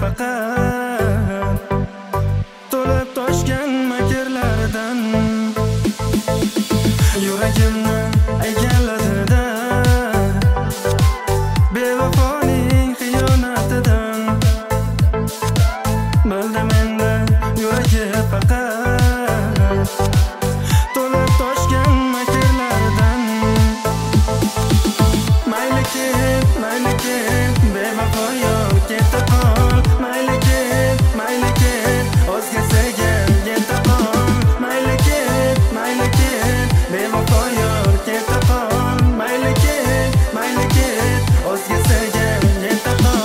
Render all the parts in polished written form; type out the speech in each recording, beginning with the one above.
faqat to'lib toshgan makrlardan yuragimni egalladida bevafoning xiyonatidan bildim endi yuragi faqat to'lib toshgan makrlardan mayli ket bevafo yor ketib qol mayli ket o'zgasiga yetib qol mayli ket bevafo yor ketib qol mayli ket o'zgasiga yetib qol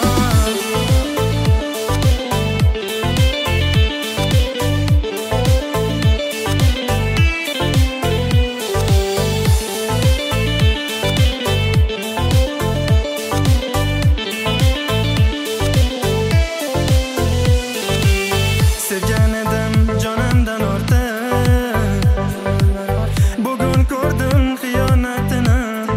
sevgan edim jonimdan ortiq bugun ko'rdim xiyonatini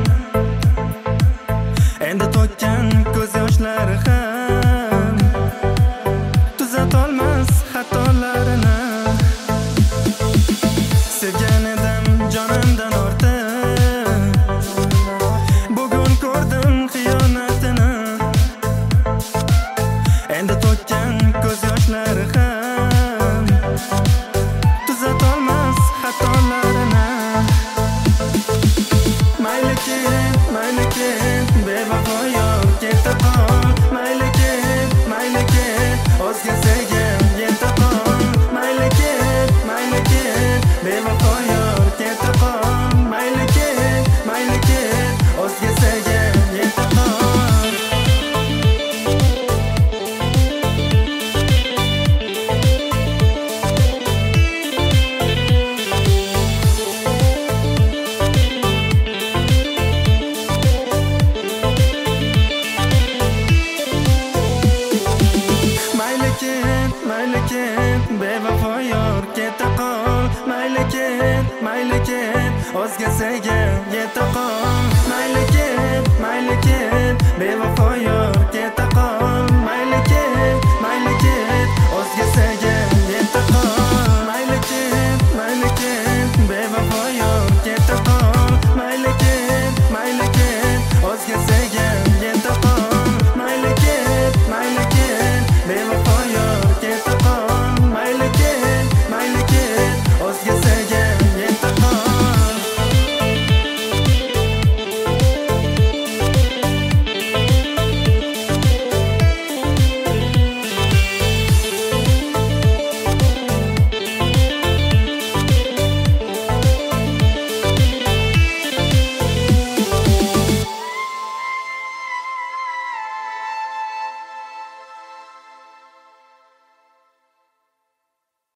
endi to'kkan ko'z yoshlari ham tuzatolmas xatolarini sevgan edim jonimdan ortiq bugun ko'rdim xiyonatini endi to'kkan ko'z yoshlari ham tuzatolmas xatolarini mayli ket bevafo yor ketib qol mayli ket o'zgasiga yetib qol mayli ket bevafo yor ketib qol mayli ket o'zgasiga yetib qol mayli ket bevafo yor ketib qol mayli ket o'zgasiga yetib qol mayli ket bevafo yor ketib qol mayli ket o'zgasiga yetib qol mayli ket bevafo yor ketib qol mayli ket o'zgasiga